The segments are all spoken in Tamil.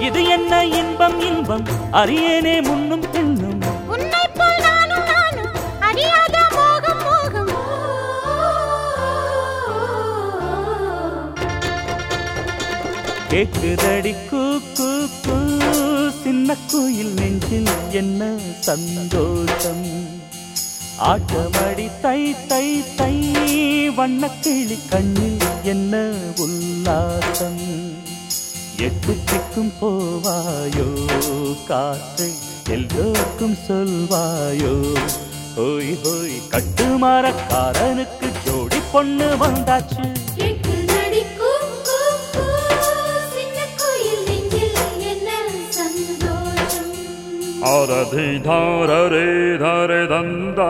இது என்ன இன்பம் இன்பம் அறியேனே முன்னும் பின்னும் உன்னை போல் நானும் நானும் அறியாத மோகம் மோகம் கேக்குதடி கூ கூ கூ சின்ன குயில் நெஞ்சில் என்ன சந்தோஷம் ஆட்டமடி தை தை தை வண்ணக்கிளி கண்ணில் என்ன உல்லாசம் எட்டு திக்கும் போவாயோ காற்றை எல்லோருக்கும் சொல்வாயோ ஹோய் ஹோய் கட்டுமரக்காரனுக்கு ஜோடி பொண்ணு வந்தாச்சு ஆரதி தாரரே தாரே தந்தா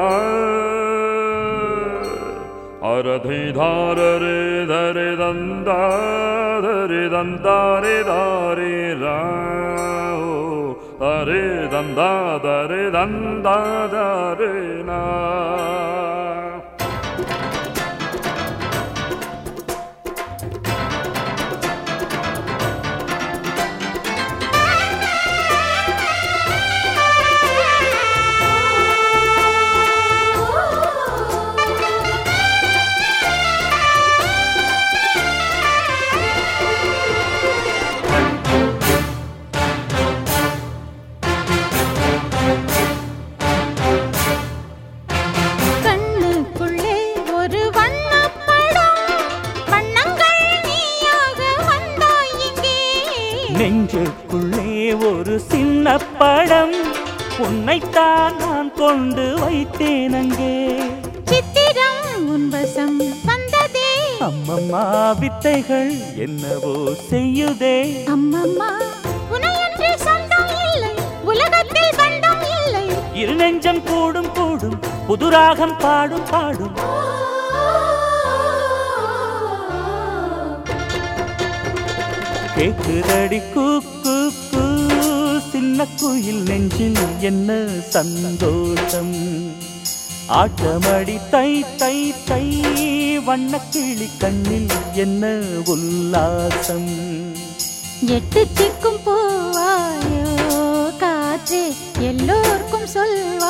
ஆரதி தாரரே தரே தந்தா தரே தந்தாரே தாரே ராஓ தரே தந்தா தரே தந்தா தரே நா நெஞ்சுக்குள்ளே ஒரு சின்ன படம் உன்னைத்தான் நான் கொண்டு வைத்தேன் அங்கே சித்திரம் உன்வசம் வந்ததே அம்மம்மா வித்தைகள் என்னவோ செய்யுதே அம்மம்மா உனையன்றி சொந்தம் இல்லை உலகத்தில் பந்தம் இல்லை இரு நெஞ்சம் கூடும் கூடும் புதுராகம் பாடும் பாடும் கேக்குதடி கூ கூ கூ சின்ன குயில் நெஞ்சில் என்ன சந்தோஷம் ஆட்டமடி தை தை தை வண்ணக்கிளி கண்ணில் என்ன உல்லாசம் எட்டு திக்கும் போவாயோ காற்றே எல்லோருக்கும் சொல்